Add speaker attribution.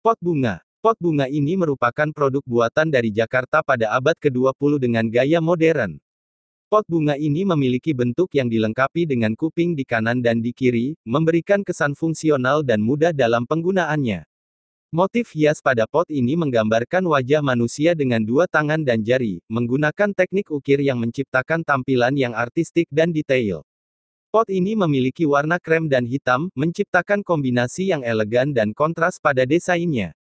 Speaker 1: Pot bunga. Pot bunga ini merupakan produk buatan dari Jakarta pada abad ke-20 dengan gaya modern. Pot bunga ini memiliki bentuk yang dilengkapi dengan kuping di kanan dan di kiri, memberikan kesan fungsional dan mudah dalam penggunaannya. Motif hias pada pot ini menggambarkan wajah manusia dengan dua tangan dan jari, menggunakan teknik ukir yang menciptakan tampilan yang artistik dan detail. Pot ini memiliki warna krem dan hitam, menciptakan kombinasi yang elegan dan kontras pada desainnya.